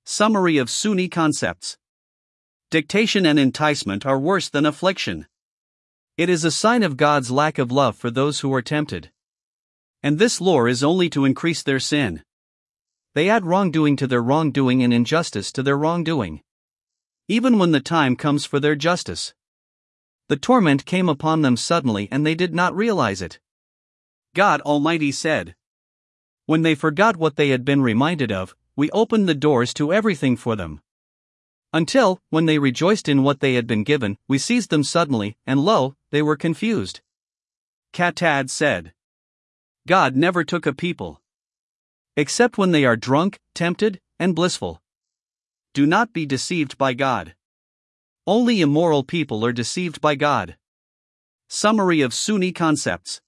Summary of Sunni concepts. Dictation and enticement are worse than affliction. It is a sign of God's lack of love for those who are tempted. And this lure is only to increase their sin. They add wrongdoing to their wrongdoing and injustice to their wrongdoing. Even when the time comes for their justice, the torment came upon them suddenly and they did not realize it. God Almighty said, when they forgot what they had been reminded of, we opened the doors to everything for them. Until, when they rejoiced in what they had been given, we seized them suddenly, and lo, they were confused. Qatada said, God never took a people except when they are drunk, tempted, and blissful. Do not be deceived by God. Only immoral people are deceived by God. Summary of Sunni concepts.